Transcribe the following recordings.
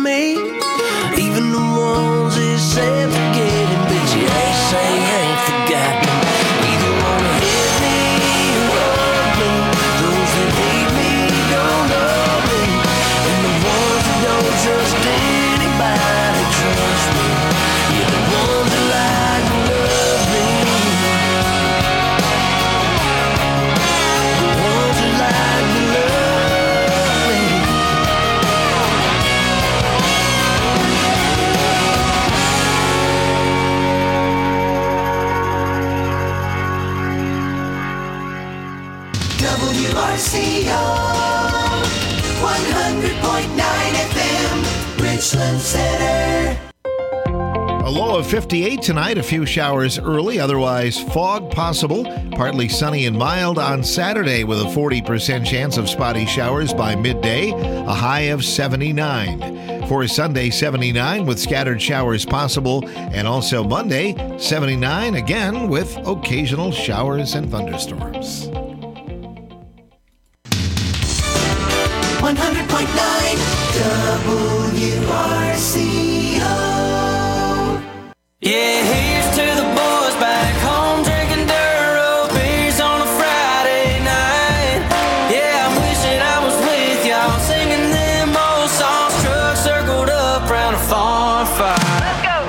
me. Even the ones that say forgetting, but you ain't say ain't forgotten. Either wanna hit me or love me. Those that hate me don't love me, and the ones that don't trust anybody trust me. You're the ones that like to love me. The ones that like to love me. WRCO 100.9 FM, Richland Center. A low of 58 tonight, a few showers early, otherwise fog possible. Partly sunny and mild on Saturday with a 40% chance of spotty showers by midday, a high of 79. For Sunday, 79 with scattered showers possible, and also Monday, 79 again with occasional showers and thunderstorms. 100.9 WRCO. Yeah, here's to the boys back home drinking Duro beers on a Friday night. Yeah, I'm wishing I was with y'all singing them old songs. Trucks circled up round a farm fire. Let's go!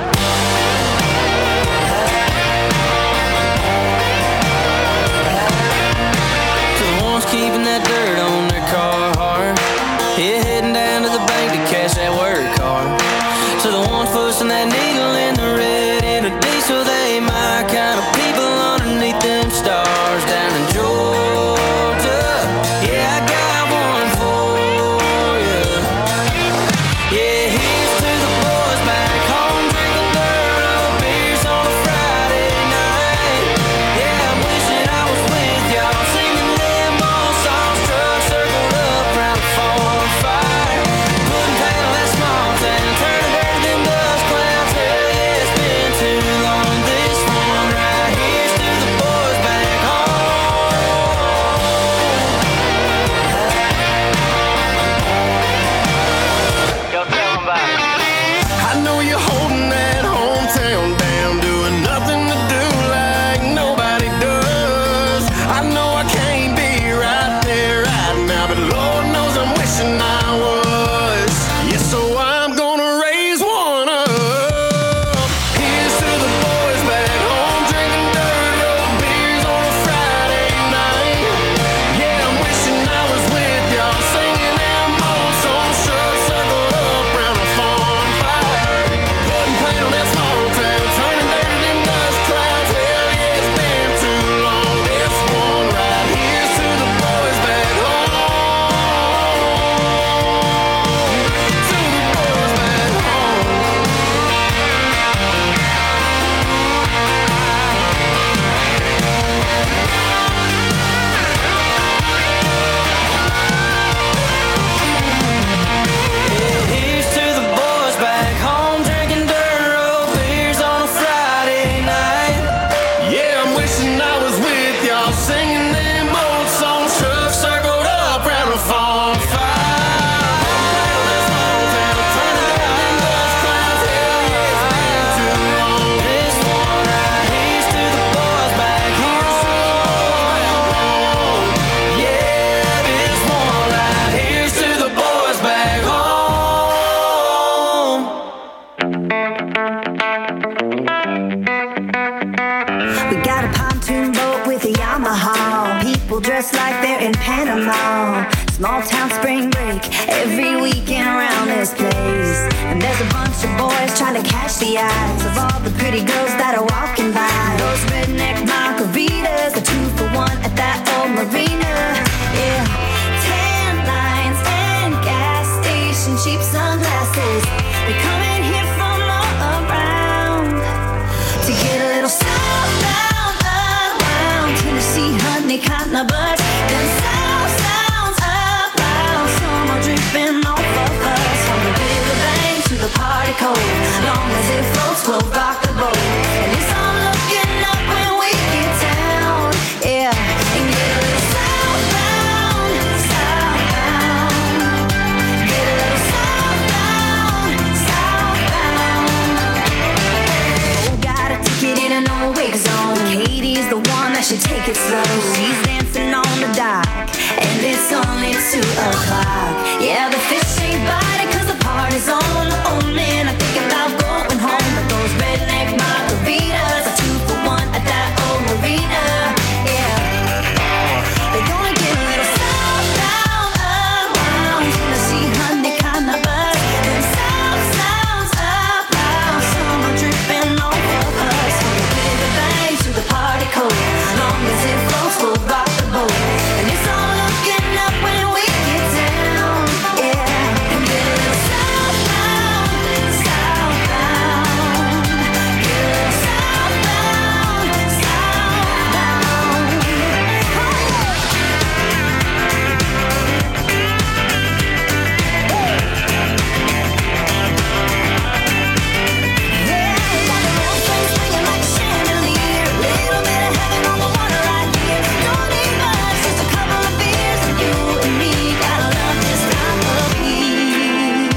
To the ones keeping that dirt on their car hard. Yeah, heading down to the bank to cash that work card. To the ones pushing that needle in the red in a diesel, they my kind of people underneath them stars down in Georgia. Yeah, I got one for you. Yeah, here's to the boys back home drinking Duro beers on a Friday night. Yeah, I'm wishing I was with y'all singing them old songs. Trucks circled up round a farm fire. Putting paint on that small town, turning dirt to them dust clouds. Hell yeah, it's been too long. This one right here's to the boys back home. Yo, tell 'em about it. I know you're holding that hometown down, doing nothing to do like nobody does. I know I can't be right there right now, but Lord knows I'm wishing I was. Yeah, so I'm gonna raise one up. Here's to the boys back home drinking Duro beers on a Friday night. Yeah, I'm wishing I was with y'all singing them old songs. Trucks circled up round a farm fire. Putting paint on that small town, turning dirt to them dust clouds. Hell yeah, it's been too long. This one right here's to the boys back home. To the boys back home. Here's to the boys back home drinking Duro beers on a Friday night. Yeah, I'm wishing I was with y'all singing them old songs. Trucks circled up round a farm fire. This one right here's to the boys back home. Yeah, this one right here's to the boys back home. We got a pontoon boat with a Yamaha. People dressed like they're in Panama. Small town spring break every weekend around this place. And there's a bunch of boys trying to catch the eyes of all the pretty girls that are walking by. Those redneck margaritas, a 2-for-1 at that old marina. Yeah, tan lines and gas station cheap sunglasses. They come in here from all around to get a little southbound around Tennessee, honey, cotton buds. Them south sounds up loud. Some are dripping off of us. From the riverbank to the party cold. Long as it floats, we'll rock the boat. At least I'm looking up when we get down. Yeah, and get a little southbound. it slow. She's dancing on the dock, and it's only 2 o'clock. Yeah, the fish ain't biting 'cause the party's on. Oh man, I think about going home. But those redneck margaritas are 2 for 1 at that old marina. Yeah, they're gonna get a little southbound around. Now see honey kinda buzz. Them sounds up loud. Summer dripping over us. From the riverbank to the party coast. Long as it floats, we'll rock the boat. And it's all looking up when we get down. Yeah, and get a little southbound, southbound. Get a little southbound, southbound. Yeah, got the whole thing swinging like a chandelier. Little bit of heaven on the water right here. Don't need much, just a couple of beers. And you and me gotta love this time of year.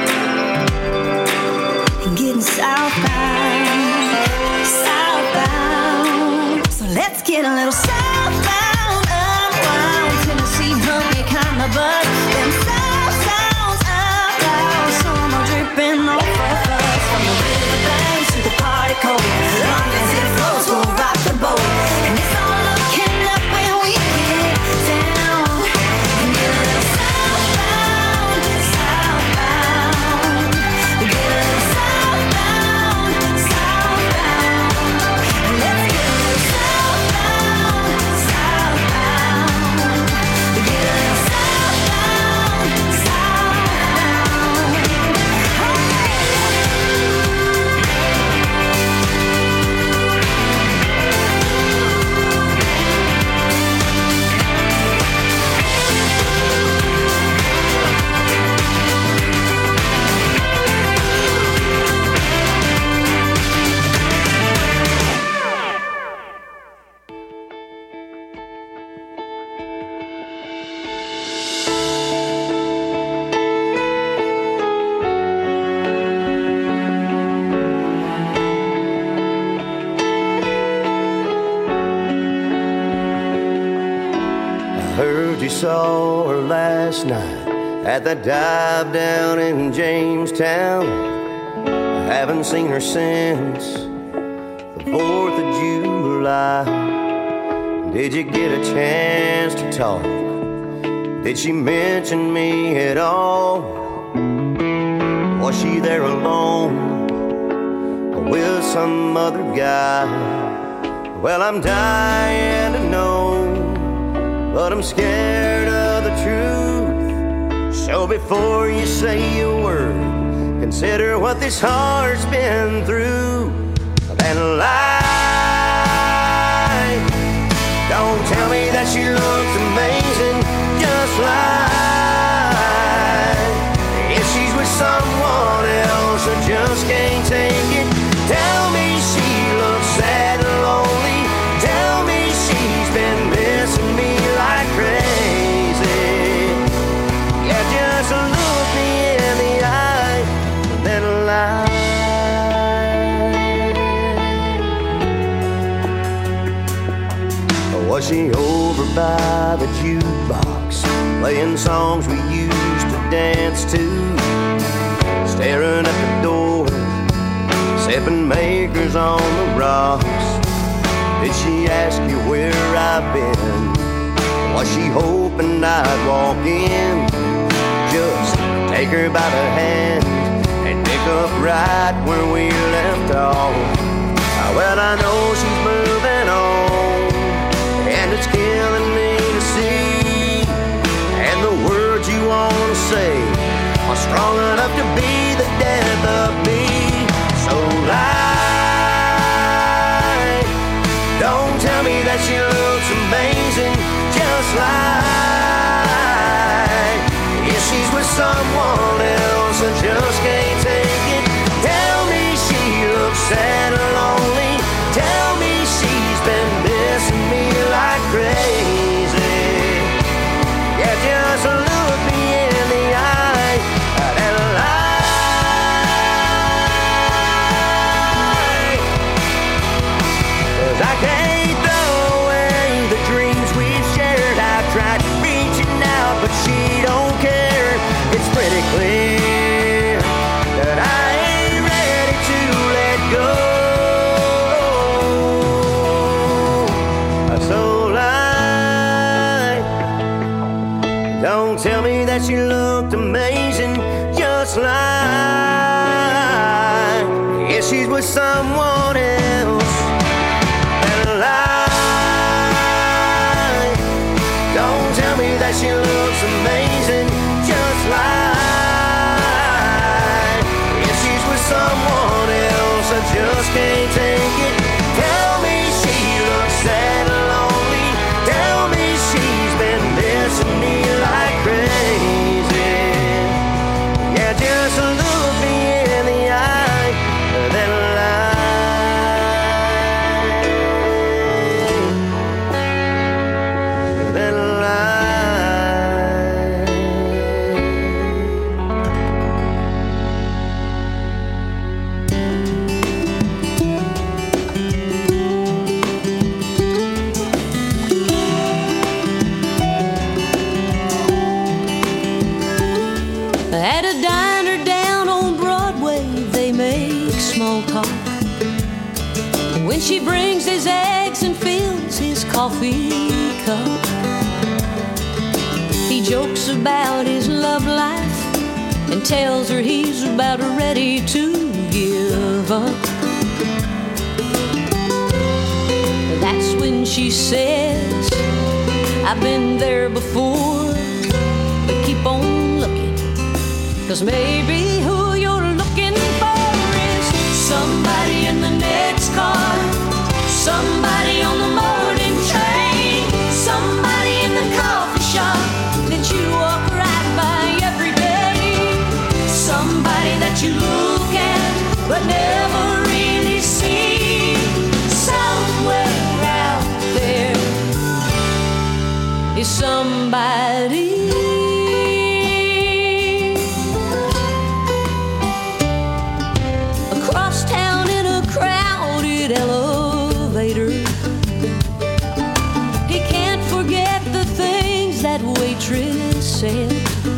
And getting southbound, southbound. So let's get a little southbound, around Tennessee, honey, kind of buzz. Them sounds up loud. Summer dripping over us. From the riverbank to the party coast. Long as it flows, we'll rock the boat. And it's all looking up when we get down. And get a little southbound, southbound. Get a little southbound, southbound. Let's get a little southbound, southbound. Get a little southbound, southbound. I heard you saw her last night at that dive down in Jamestown. I haven't seen her since the 4th of July. Did you get a chance to talk? Did she mention me at all? Was she there alone or with some other guy? Well, I'm dying to know, but I'm scared of the truth. So before you say a word, consider what this heart's been through. And lie. Don't tell me that she looks amazing. Just lie. If she's with someone else or just can't take it, tell me she looks sad and lonely. Tell me she's been missing me like crazy. Yeah, just look me in the eye and then lie. Was she over by the jukebox, playing songs we used to dance to? Staring at the door, sipping makers on the rocks. Did she ask you where I've been? Was she hoping I'd walk in? Just take her by the hand and pick up right where we left off. Well, I know she's moving on, and it's killing me to see. And the words you want to say are strong enough to be the death of me. So lie. Don't tell me that she looks amazing. Just lie. If she's with someone else and just can't take it, tell me she looks sad and lonely. Tell me she's been missing me like crazy. Yeah, just look me in the eye and lie. that she looked amazing, just like, yeah, she's with someone else. And lie, don't tell me that she looks amazing, just like, yeah, she's with someone else. I just can't take it. Tell me she looks sad and lonely. Tell me she's been missing me like crazy. Yeah, just look me in the eye, then lie, then lie. At a diner down on Broadway, they make small talk. When she brings his eggs and fills his coffee cup, he jokes about his love life and tells her he's about ready to give up. That's when she says, I've been there before, but keep on looking, 'cause maybe who you're looking for is somebody in the next car, somebody on the morning train, somebody in the coffee shop that you walk right by every day, somebody that you look at but never really see. Somewhere out there is somebody. Across town in a crowded elevator, he can't forget the things that waitress said.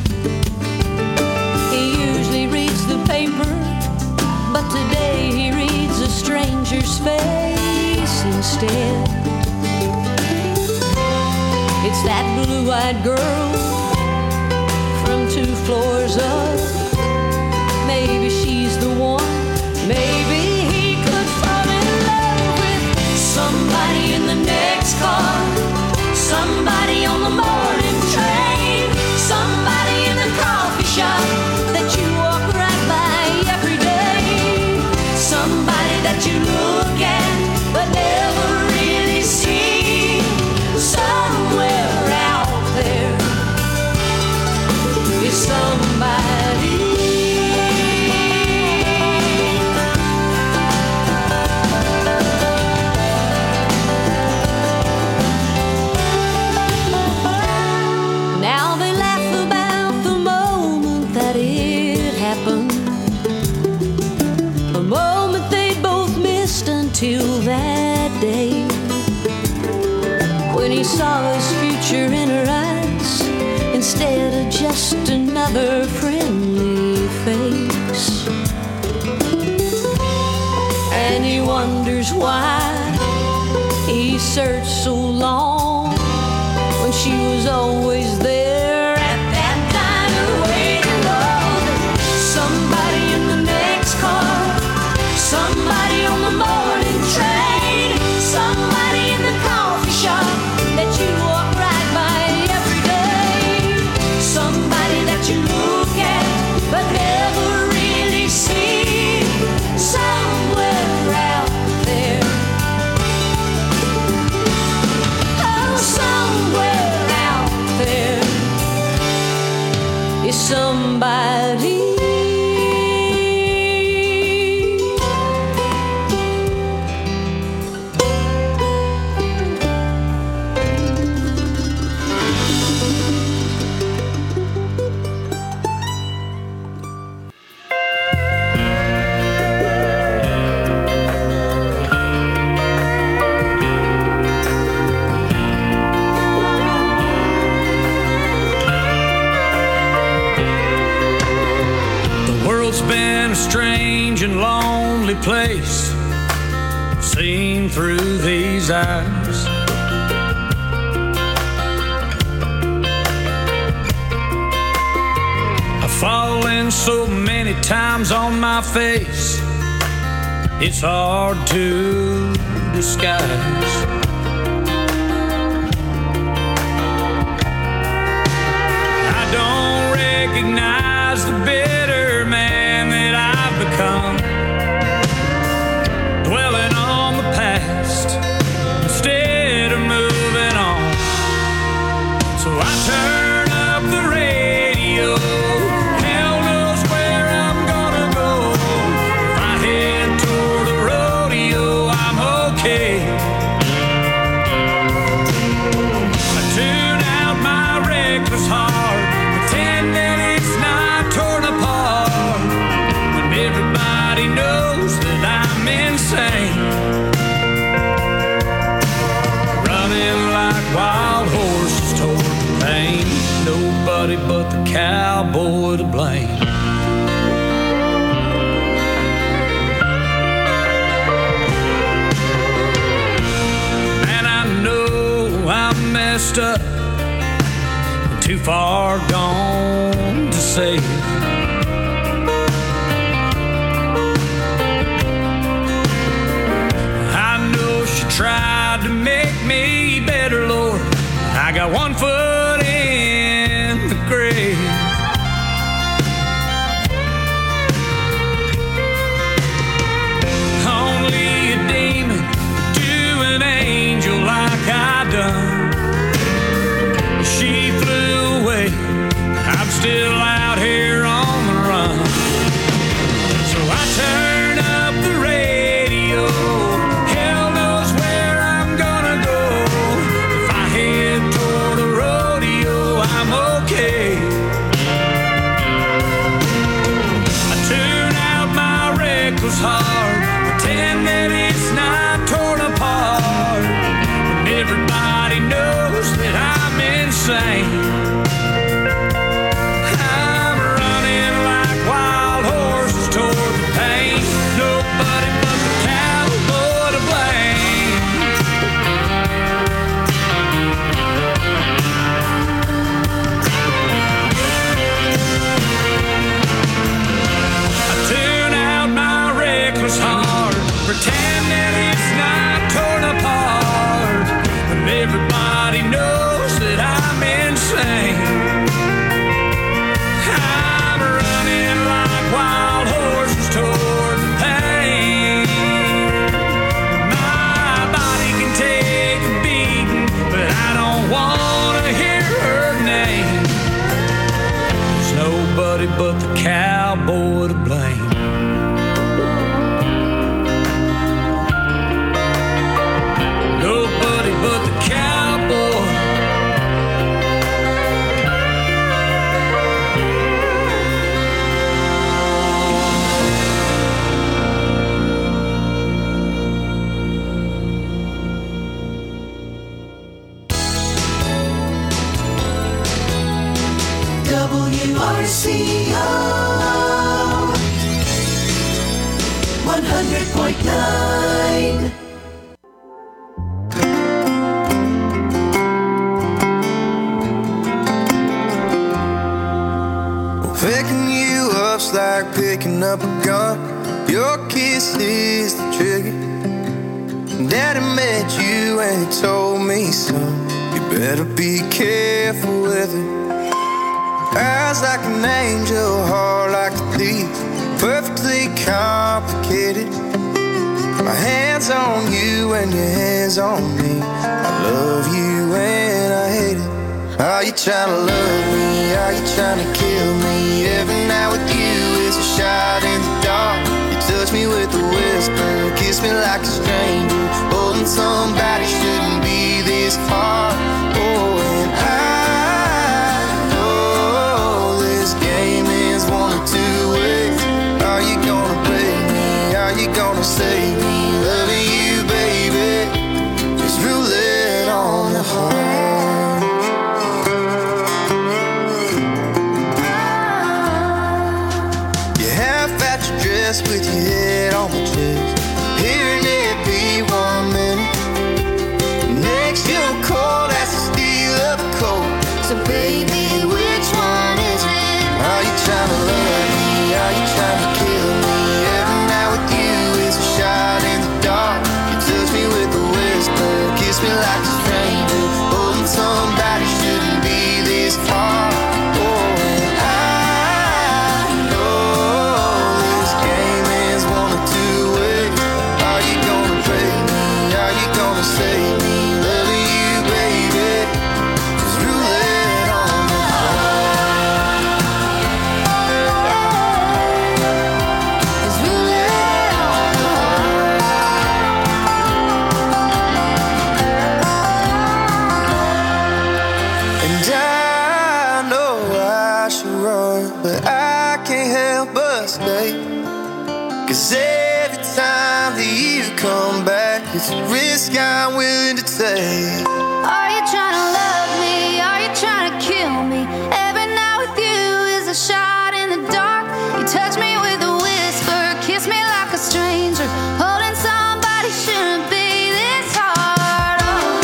He usually reads the paper, but today he reads a stranger's face instead. It's that blue-eyed girl from 2 floors up. Maybe she's the one. Maybe he could fall in love with somebody in the next car, somebody on the morning train, somebody in the coffee shop that you walk right by every day, somebody that you look at but never really see. Somewhere out there is somebody. Now they laugh about the moment that it happened, a moment they both missed until that day, when he saw his future in her eyes instead of just another friendly face. And he wonders why he searched so long when she was always there at that diner waiting on somebody in the next car, somebody on the morning train, somebody in the coffee shop that you walk right by every day, somebody that you look at but never really see. Somewhere out there, oh, somewhere out there is somebody. Been a strange and lonely place, seen through these eyes. Falling so many times on my face, it's hard to disguise. I don't recognize the bitter man that I've become, dwelling on the past instead of moving on. So I turn up the radio. Hell knows where I'm gonna go. If I head toward the rodeo, I'm okay. I tune out my reckless heart, pretend that it's not torn apart, when everybody knows that I'm insane. Running like wild horses toward the pain, nobody but the cowboy to blame. And I know I'm messed up, too far gone to save. I know she tried to make me better, Lord. I got one foot in the grave. Only a demon could do an angel like I done. She flew away, I'm still out here on the run. So I turn up the radio. Hell knows where I'm gonna go. If I head toward the rodeo, I'm okay. I tune out my reckless heart, pretend that it's not torn apart, when everybody knows that I'm insane. I'm running like wild horses toward the pain, nobody but the cowboy to blame. I tune out my reckless heart, pretend that it's not torn apart, when everybody knows that I'm insane. I'm running like wild horses toward the pain. My body can take a beating, but I don't wanna hear her name. There's nobody but the cowboy to blame. Nobody but the cowboy. WRCO 100.9. Picking you up's like picking up a gun. Your kiss is the trigger. Daddy met you and he told me, son, you better be careful with it. Eyes like an angel, heart like a thief, perfectly complicated. My hands on you and your hands on me. I love you and I hate it. Are you trying to love me? Are you trying to kill me? Every night with you is a shot in the dark. You touch me with a whisper, kiss me like a stranger. Holding somebody shouldn't be this hard. Oh, and I know this game is one of two ways. Are you gonna break me? Are you gonna save me? Loving you, baby, is roulette on the heart. You half at your dress with your head on my chest, hearing it be 1 minute. Next you're cold as the steel of cold. So baby, which one is it? Are you trying to you come back. It's a risk I'm willing to take. Are you trying to love me? Are you trying to kill me? Every night with you is a shot in the dark. You touch me with a whisper, kiss me like a stranger. Holding somebody shouldn't be this hard. Oh.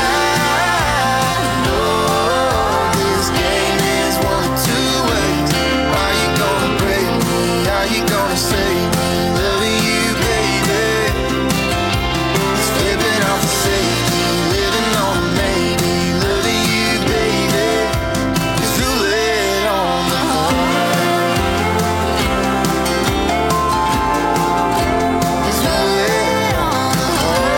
I know this game is one of two ways. Are you gonna break me? Are you gonna save me? Loving you, baby. It's flipping off the safety, living on a maybe. Loving you, baby. It's roulette on the heart. It's roulette on the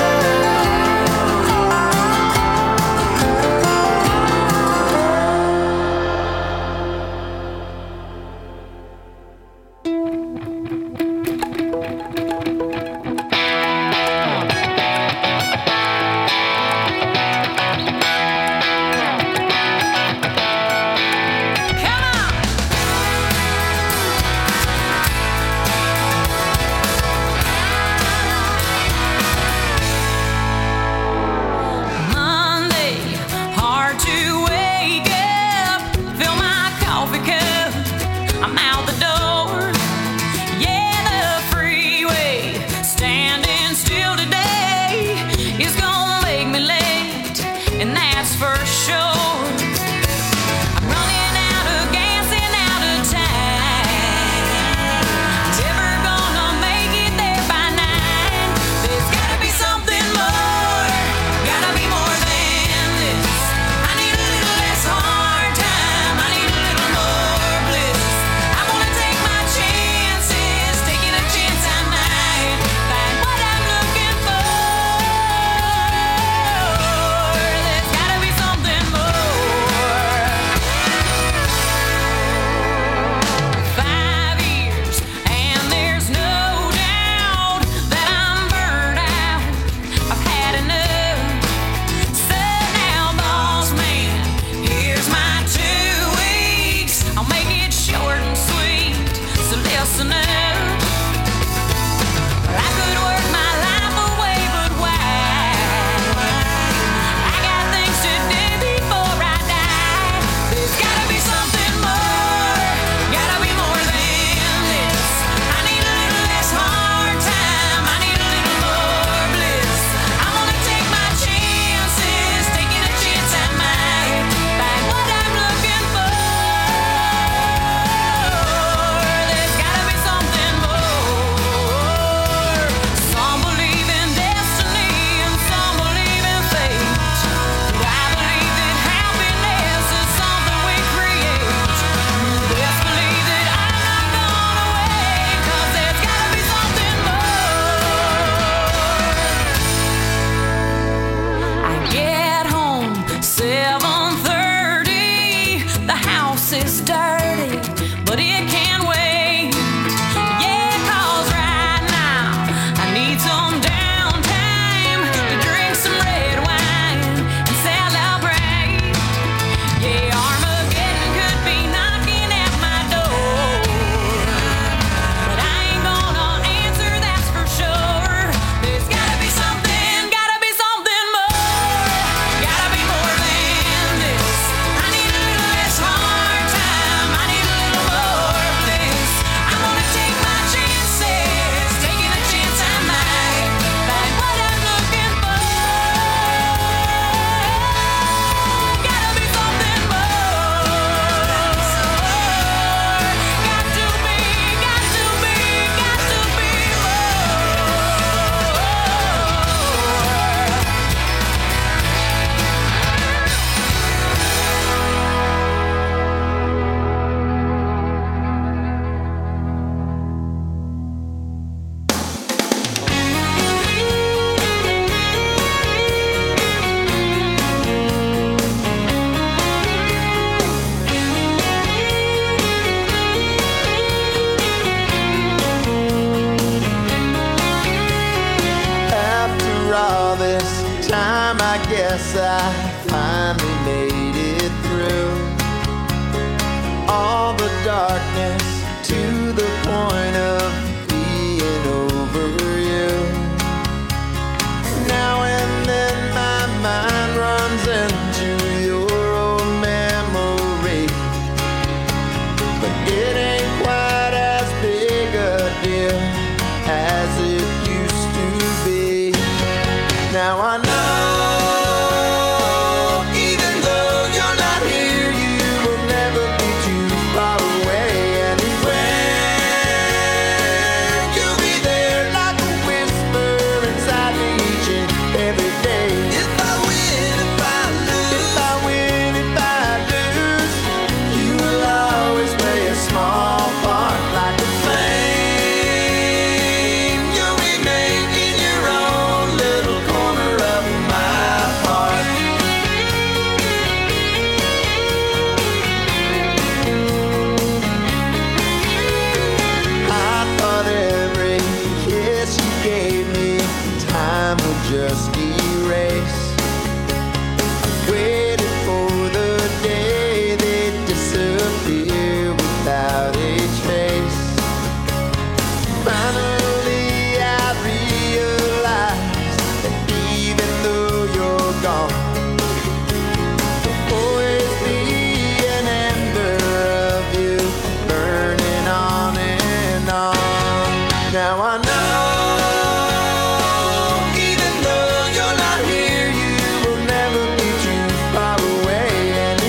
Monday, hard to wake up. Fill my coffee cup. I'm out the door. Yeah, the freeway standing still today is gonna make me late, and that's for sure. I'm running out of gas and out of time. Never gonna make it there by 9. There's gotta be something more. Gotta be more than this. I need a little less hard time. I need a little more bliss. I wanna take my chances, taking a chance I might find what I'm looking for. There's gotta be something more. 5 years, and there's no doubt that I'm burned out. I've had enough. So now, boss man, here's my 2 weeks. I'll make it short and sweet, so listen up. I could work my life away, but why? I got things to do before I die. There's gotta be something more. Gotta be more than this. I need a little less hard time. I need a little more bliss. I wanna take my chances, taking a chance I might find what I'm looking for. There's gotta be something more. Some believe in destiny and some believe in fate. But I believe that happiness is something we create. Best believe that I'm not gone away, 'cause there's gotta be something more. I get home 7:30. The house is dirty, but it can wait. Yeah, 'cause right now I need some downtime to drink some red wine and celebrate. Yeah, Armageddon could be knocking at my door, but I ain't gonna answer, that's for sure. There's gotta be something more. Gotta be more than this. I need a little less hard time. I need a little more bliss. I wanna take my chances, taking a chance I might find what I'm looking for. Gotta be something more. Got to be After all this time, I guess I finally made it through all the darkness to the point of being over you. as it used to be. Now I know, even though you're not here, you will never be too far away. And when you'll be there like a whisper inside me each and every day. If I win, if I lose, if I win, if I lose, you will always play a small part like a flame. You'll remain in your own little corner of my heart. I thought every kiss you gave me, time would just erase. Waited for the day they'd disappear without a trace. Finally I realized that even though you're gone, there'll always be an ember of you burning on and on. Now I know, even though you're not here, you will never be too far away. And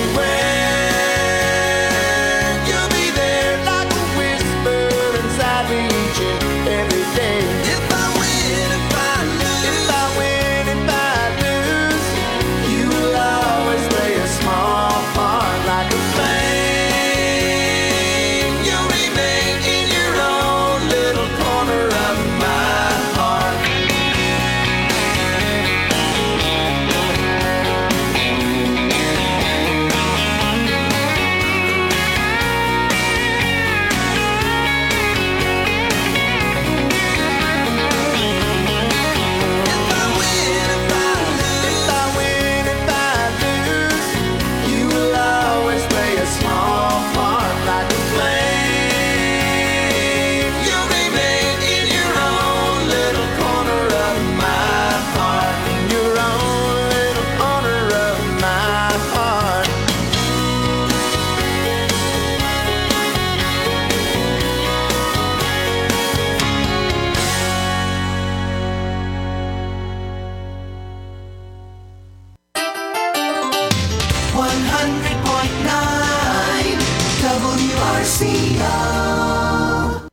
when you'll be there like a whisper inside me each and every day. If I win, if I lose, if I win, if I lose, you will always play a small part like a flame. You'll remain in your own little corner of my heart. If I win, if I lose, if I win, if I lose, you will always play a small part like a flame. You'll remain in your own little corner of my heart. In your own little corner of my heart. WRCO.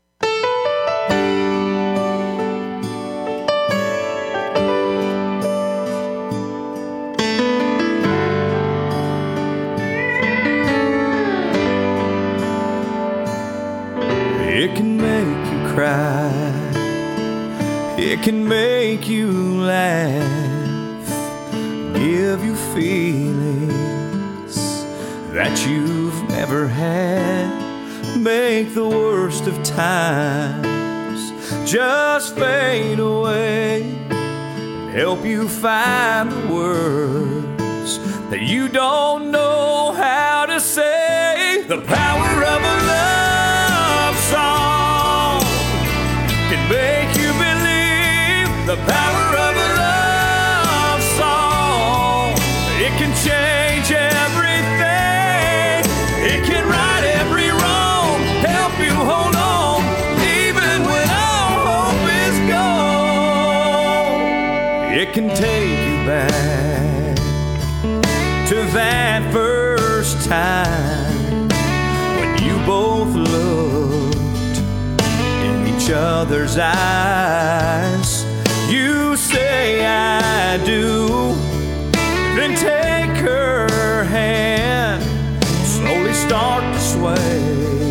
It can make you cry, it can make you laugh, give you feelings that you've never had, make the worst of times just fade away, and help you find the words that you don't know how to say. The power of a love song can make you believe. The power of a love song, it can change everything. It can right every wrong, help you hold on even when all hope is gone. It can take you back to that first time when you both looked in each other's eyes. You say I do, then take her hand, slowly start to sway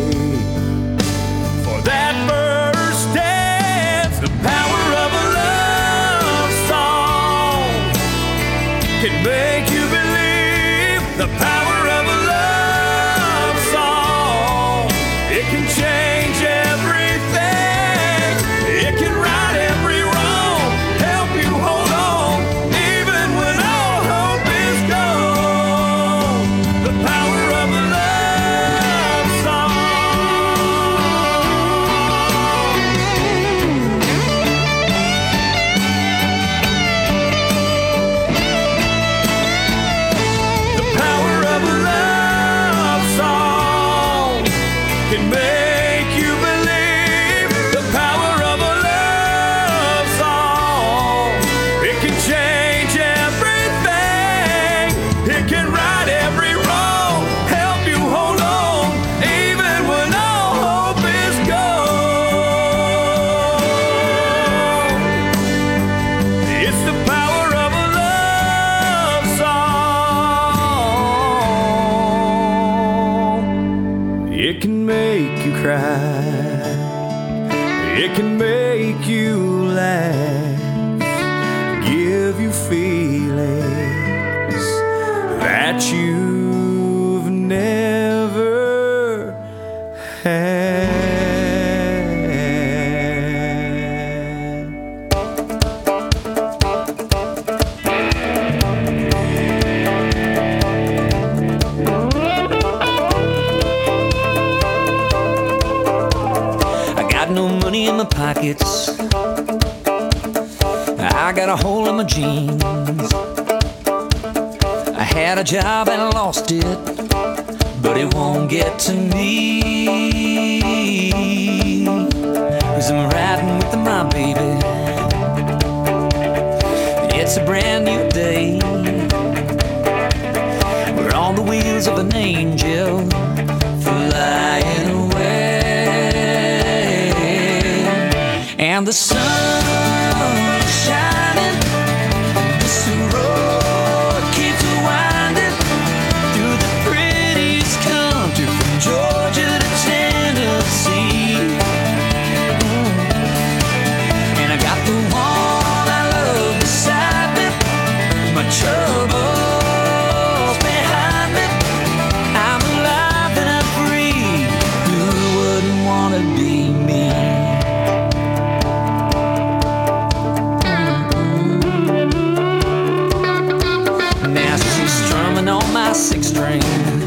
for that first dance. The power of a love song can make you believe. The power of a love song, it can change everything. It can right every wrong, help you hold on even make you laugh, give you feelings that you've never had. No money in my pockets, I got a hole in my jeans. I had a job and I lost it, but it won't get to me, 'cause I'm riding with my baby. It's a brand new day, we're on the wheels of an angel flying away. And the sun is shining, this road keeps winding through the prettiest country from Georgia to Tennessee. And I got the one I love beside me, my troubles behind me. I'm alive and I'm free, who wouldn't want to be me? On my six string,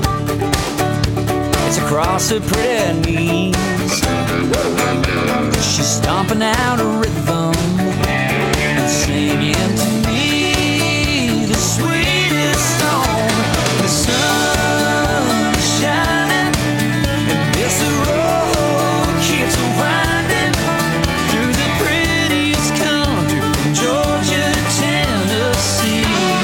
it's across her pretty knees. She's stomping out a rhythm and singing to me the sweetest song. The sun is shining and this road keeps winding through the prettiest country from Georgia to Tennessee.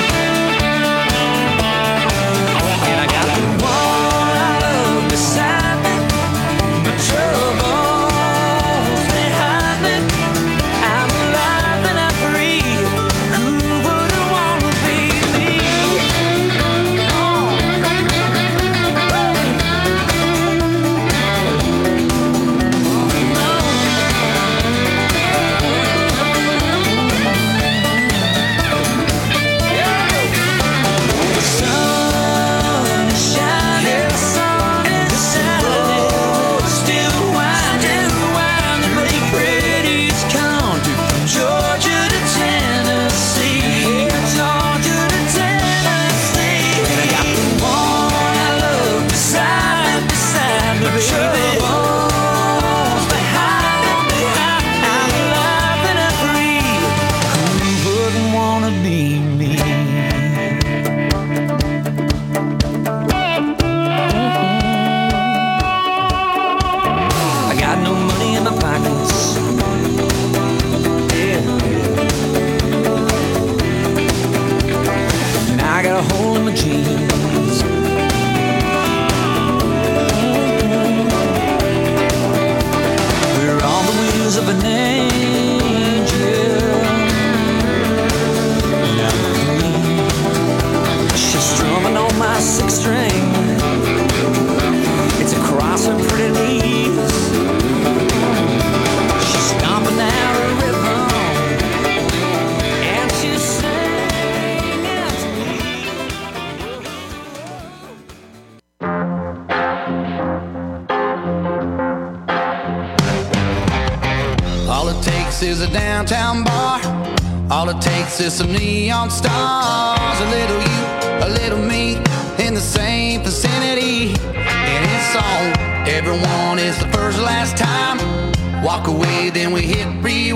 Is a downtown bar. All it takes is some neon stars. A little you, a little me, in the same vicinity. And it's on. Everyone is the first last time. Walk away, then we hit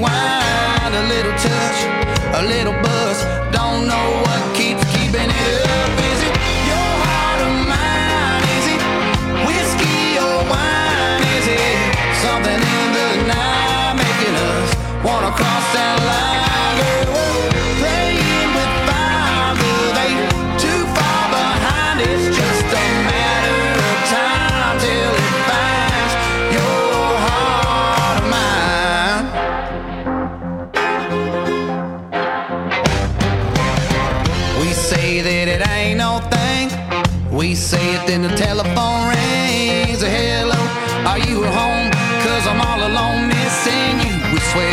rewind. A little touch, a little buzz. Don't know what keeps keeping it up. Is it your heart or mine? Is it whiskey or wine? Is it something in the night making us wanna cross that line? Girl, playing with fire, but they too far behind. It's just a matter of time till it finds your heart of mine. We say that it ain't no thing. We say it, then the telephone rings. Hello, are you at home? 'Cause I'm all alone missing you. We swear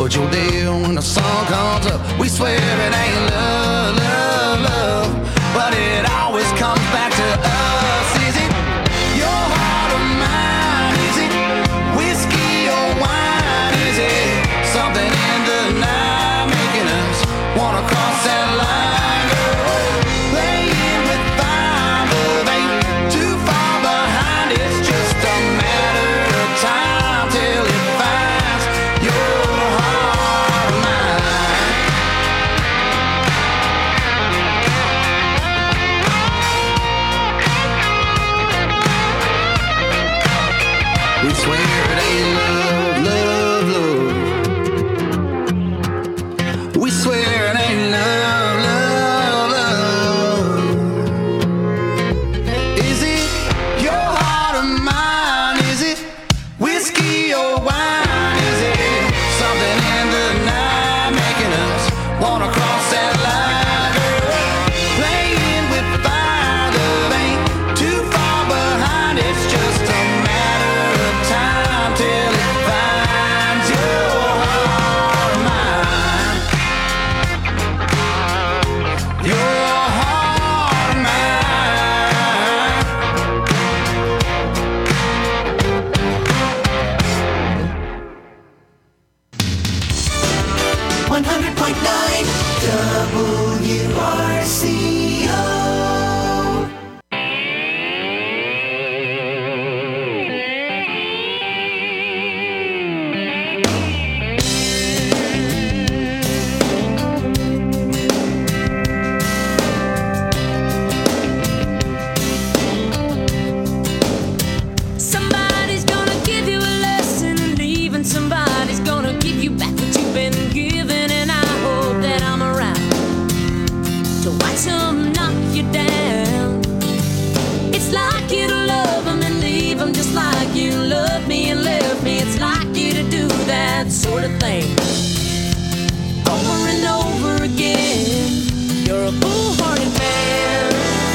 what you'll do when the sun comes up. We swear it ain't love, love, love, but it always comes back to us. Is it your heart or mine? Is it whiskey or wine? Is it something in the night making us wanna cross that line? Girl, playing with fire, love ain't too far behind. It's just a matter of time till it finds your heart or mine. We swear it ain't love, love, love. We swear it ain't love, love, love. Is it your heart or mine? Is it whiskey or wine? Is it something in the night making us wanna cross that line? Girl, playing with fire, love ain't too far behind. It's just a matter of time till it finds your heart or mine. Your heart or mine. 100.9 WRCO. Somebody's gonna give you a lesson in leaving. Somebody's gonna give you back what you've been given. And I hope that I'm around to watch them knock you down. It's like you to love them and leave them, just like you loved me and left me. It's like you to do that sort of thing over and over again. You're a foolhardy man.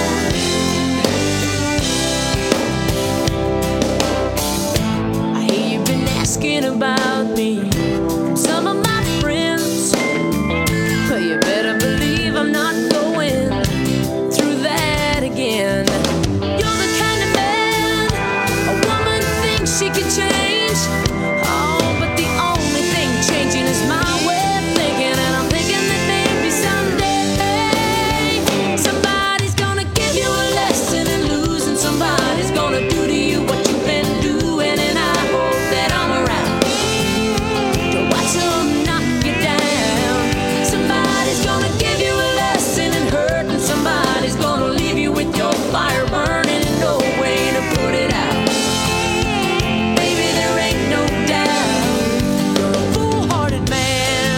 I hear you've been asking about me from some of my friends. Well, you better believe I'm not going through that again. You're the kind of man a woman thinks she can change. Oh, but the only thing changing is my way of thinking. And I'm thinking that maybe someday somebody's gonna give you a lesson in losing. Somebody's gonna do to you what you've been doing. And I hope that I'm around to watch them knock you down. Somebody's gonna give you a lesson in hurt, and somebody's gonna leave you with your fire burning and no way to put it out. Baby, there ain't no doubt you're a foolhardy man.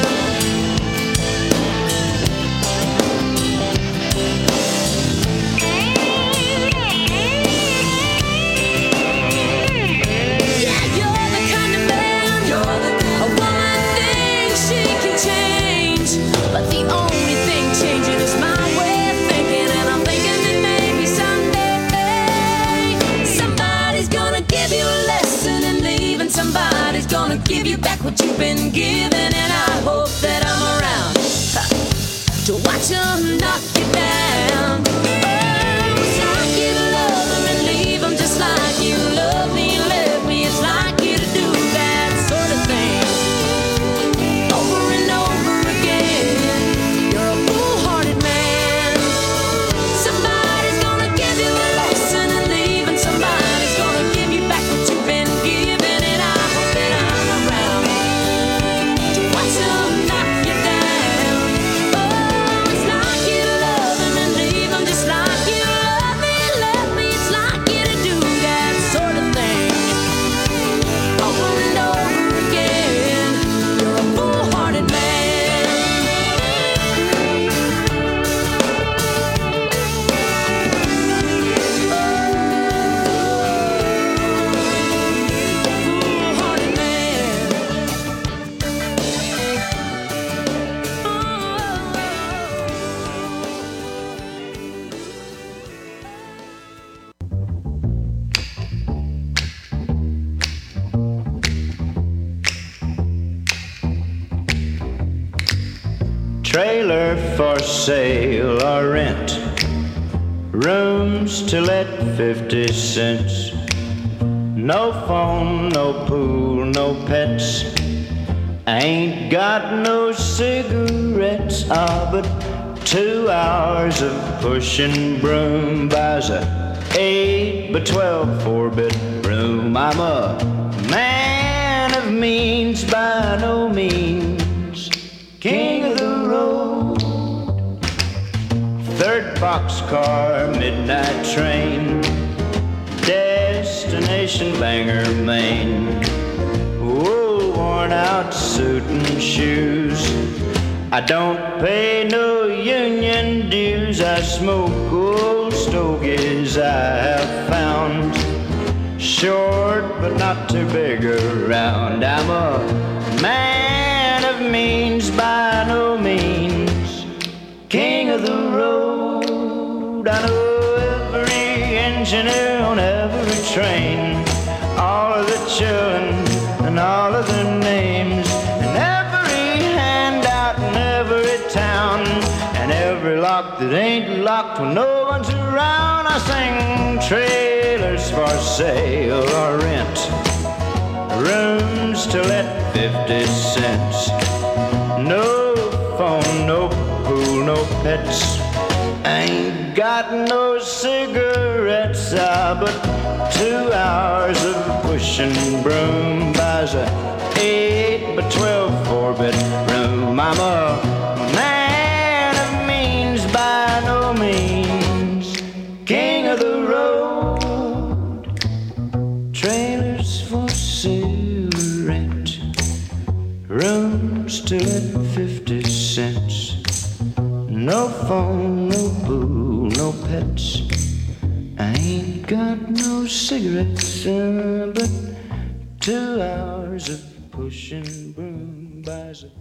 Yeah, you're the kind of man a woman thinks she can change, but the only thing changing is my way of thinking. And I'm thinking that maybe someday somebody's gonna give you a lesson in leaving. Somebody's gonna give you back what you've been given. And I hope that I'm around to watch them knock you down. Oh, it's like you to love them and leave them, just like you love me and left me. It's like you to do that sort of thing over and over again. You're a foolhardy man. Somebody's gonna give you a lesson in leaving. Somebody's gonna give you back what you've been given. And I hope that I'm around to watch them Trailer for sale or rent, rooms to let 50 cents. No phone, no pool, no pets. Ain't got no cigarettes, but 2 hours of pushing broom buys a 8 by 12 4-bedroom. I'm a man of means by no means, king of the road. Third boxcar, midnight train, destination Bangor, Maine. Oh, worn out suit and shoes. I don't pay no union dues. I smoke old stogies I have found, short but not too big around. I'm a man of means by no means, king of the road. I know every engineer on every train, all of the children and all of their names, and every handout in every town, and every lock that ain't locked when no one's around. I sing trailers for sale or rent, rooms to let 50 cents. No phone, no pool, no pets. Ain't got no cigarettes, but 2 hours of pushing broom buys a 8 by 12 4-bedroom. I'm a man of means by no means, king of the road. Trailers for sale, rent, rooms to let 50 cents. No phone, no pool, no pets. I ain't got no cigarettes, but 2 hours of pushing broom buys a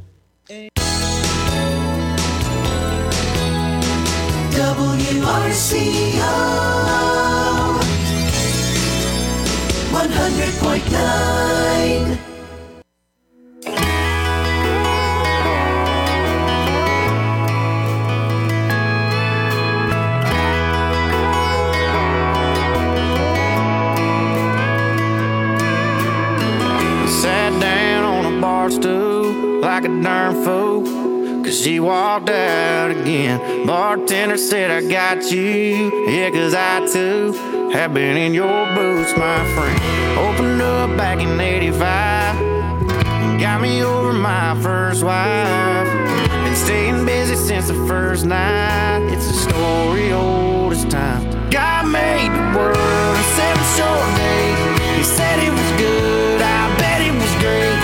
WRCO 100.9. Stool like a darn fool, 'cause she walked out again. Bartender said, I got you, yeah, 'cause I too have been in your boots, my friend. Opened up back in 85, got me over my first wife. Been staying busy since the first night. It's a story old as time. God made the world in 7 short days. He said it was good, I bet it was great.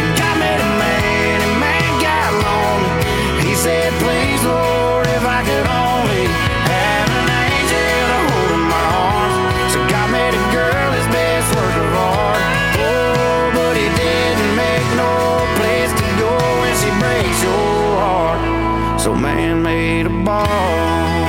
He said, please, Lord, if I could only have an angel to hold in my arms. So God made a girl his best work of art. Oh, but he didn't make no place to go when she breaks your heart. So man made a ball.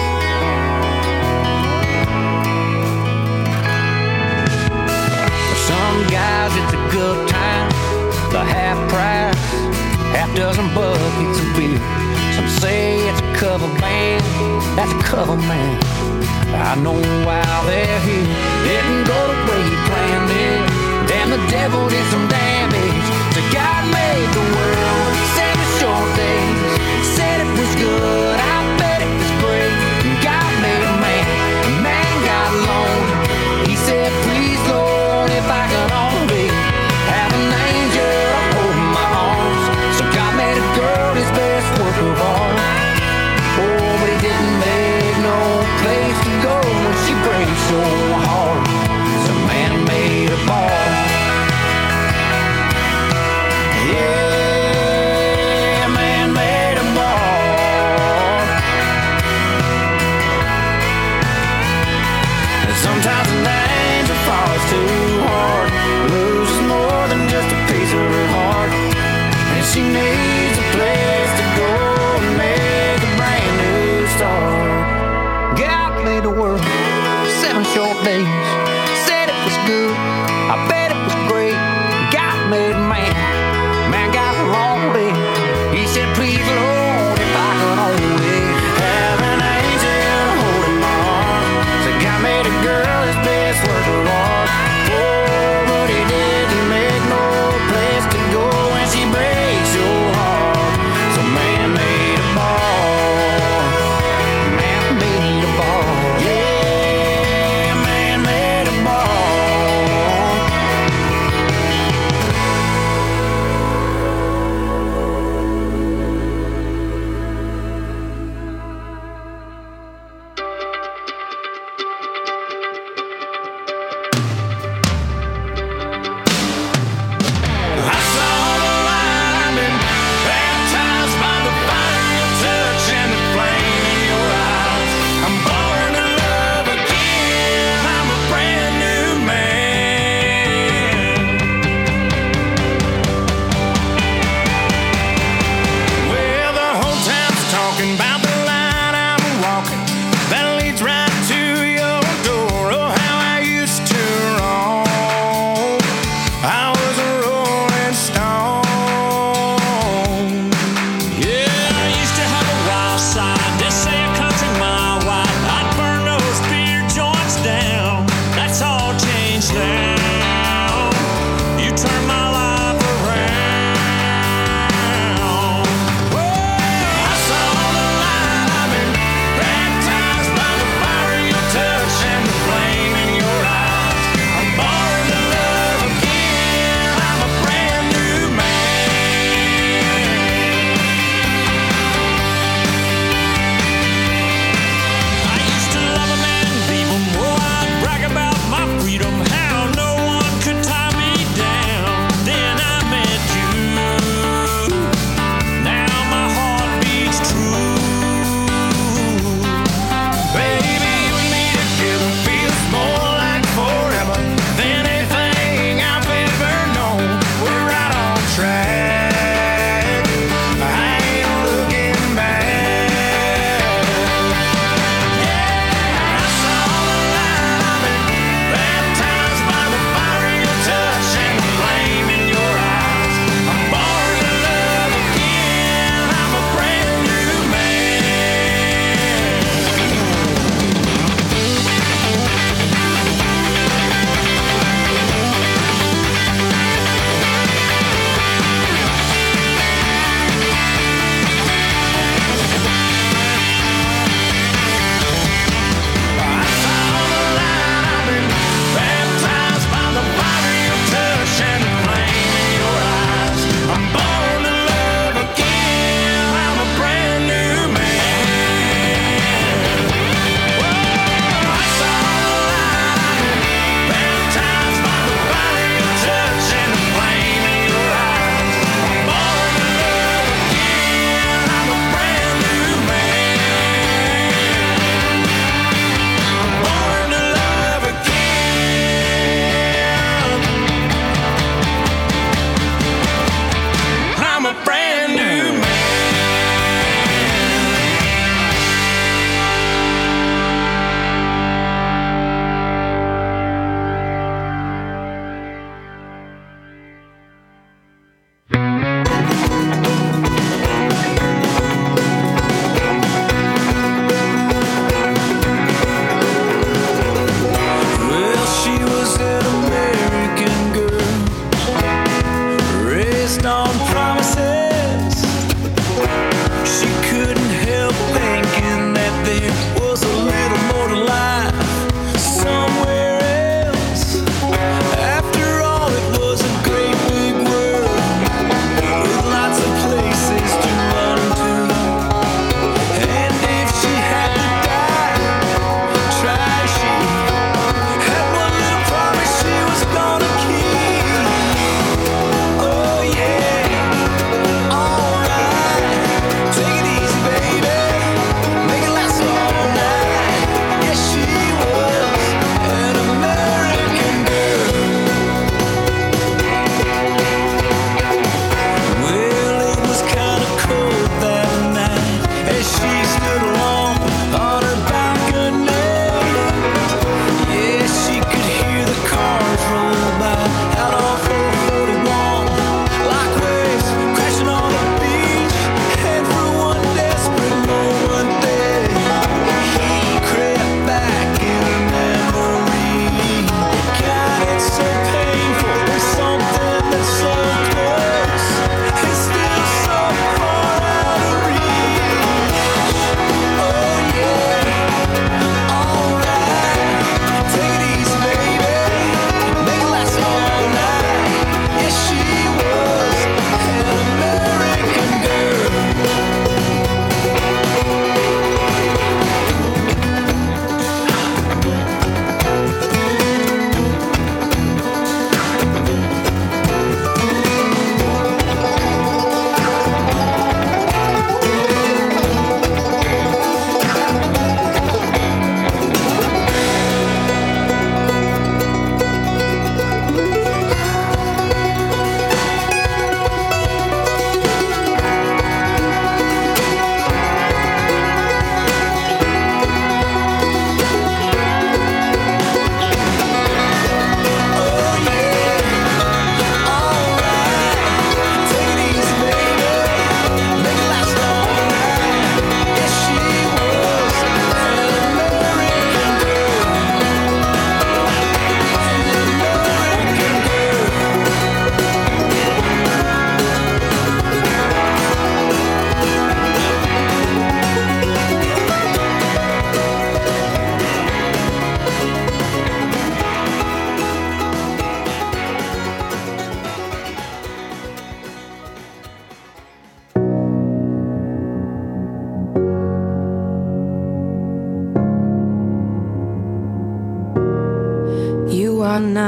For some guys, it's a good time, the half price, half dozen buckets of beer. Some say it's a cover band, that's a cover man. I know why they're here. Didn't go the way you planned it. Damn, the devil did some damage. So God made the world 7 short days. Said it was good, I bet it was great. God made a man got lonely. He said, please, Lord, if I could only have an angel hold my arms. So God made a girl his best work of art. Oh, but he didn't make no place to go when she breaks so hard. So man made a ball.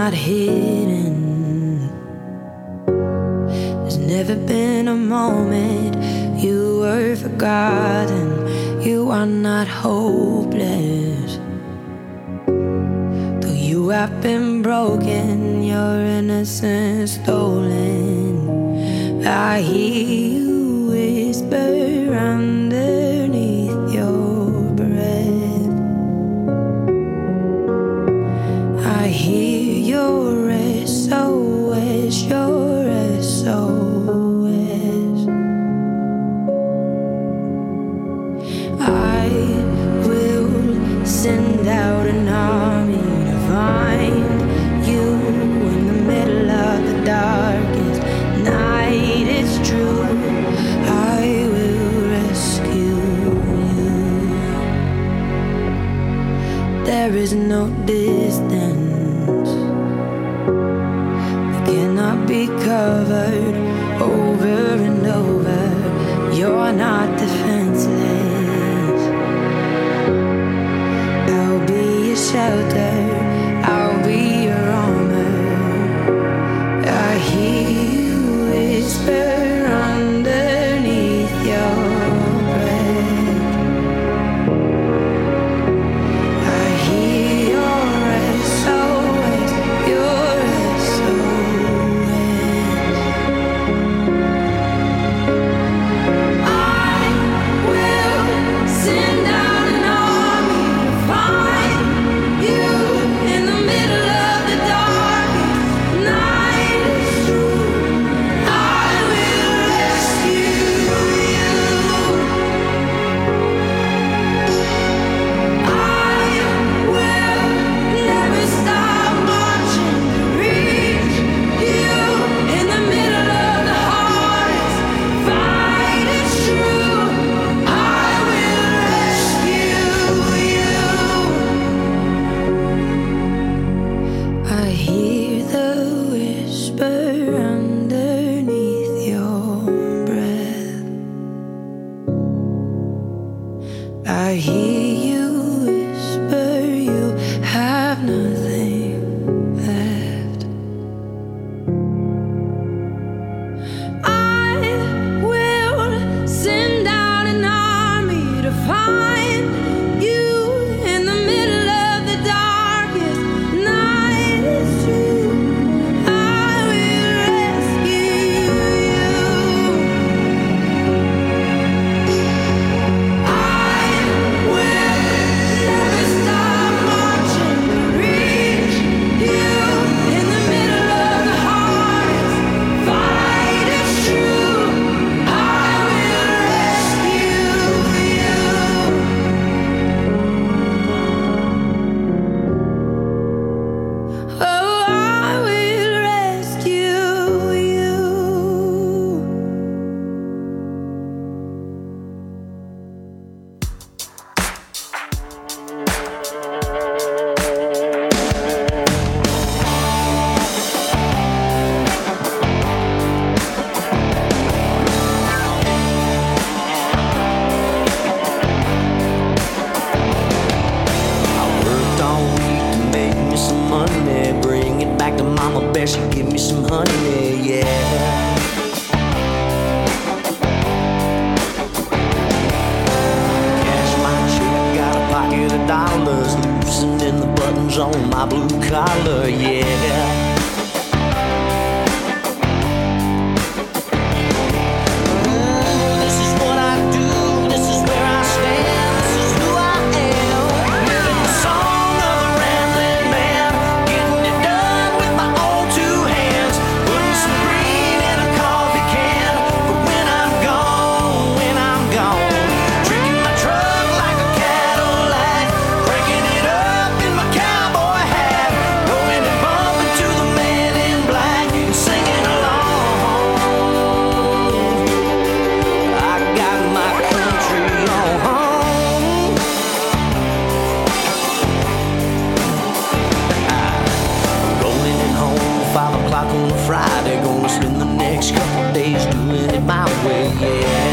not hidden. There's never been a moment you were forgotten. You are not hopeless. Though you have been broken, your innocence stolen. I hear you whisper underneath your breath. I hear your SOS, your SOS. I will send out an army to find you in the middle of the darkest night. It's true, I will rescue you. There is no distance that cannot be covered over and over. You're not defenseless. I'll be your shelter, I'll be your armor. I hear you whisper underneath your breath. I hear your SOS, your SOS. I will send out an army to find you in the middle of the darkest night. It's true, I will rescue you. I will never stop marching to reach you in the middle of the hardest fight. It's true, I will rescue you. I hear the whisper underneath your breath. I hear you whisper you have nothing left. I will send out an army to find you in the middle of the darkest night. It's true, I will rescue you. I will never stop marching to reach you in the middle of the hardest fight. It's true, I will rescue you. Oh, I will rescue you. Worked all week to make me some money. Bring it back to mama, bet she give me some honey, yeah. Cash my check, got a pocket of dollars, loosening the buttons on my blue collar, yeah. This is what I do, this is where I stand, this is who I am. Living the song of a rambling man, getting it done with my own two hands. Putting some green in a coffee can for when I'm gone. Drinking my truck like a Cadillac, breaking it up in my cowboy hat. Going and bumping to the man in black and singing along. I got my country on. Rolling it home 5 o'clock on a Friday. Gonna spend the next couple days doing it my way, yeah.